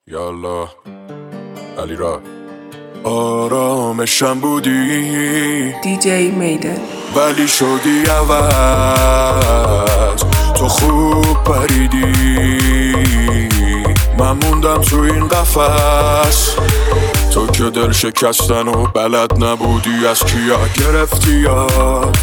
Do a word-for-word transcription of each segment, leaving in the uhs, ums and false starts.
یالا علی را آرامشم بودی دیجی میدن، ولی شدی عوض. تو خوب پریدی، من موندم تو این قفس. تو که دل شکستن و بلد نبودی از کیا گرفتی یاد.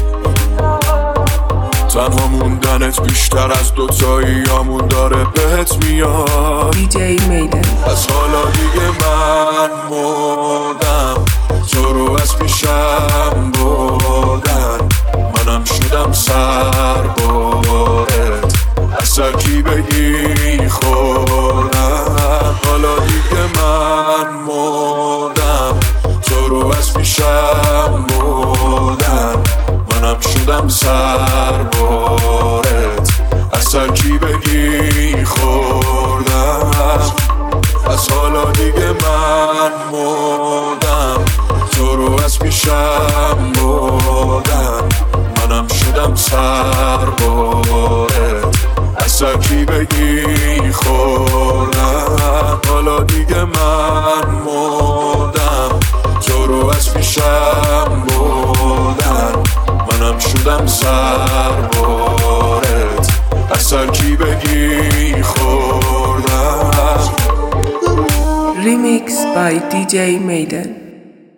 تنها موندنت بیشتر از دوتاییامون داره بهت میاد. دیجی میدن، از حالا دیگه من مردم، تو رو از پیشم بردن. منم شدم سربارت، از سرکی بگی خوردم. حالا دیگه من مردم، تو رو از پیشم بردن. منم شدم سربارت، از سرکی بگی خوردم. از حالا دیگه من مردم، تو رو از پیشم بردن. منم شدم سربارت، از سرکی بگی خوردم. حالا دیگه من مردم، تو رو از پیشم بردن. منم شدم سربارت، از سرکی بگی خوردم. remix by دیجی میدن.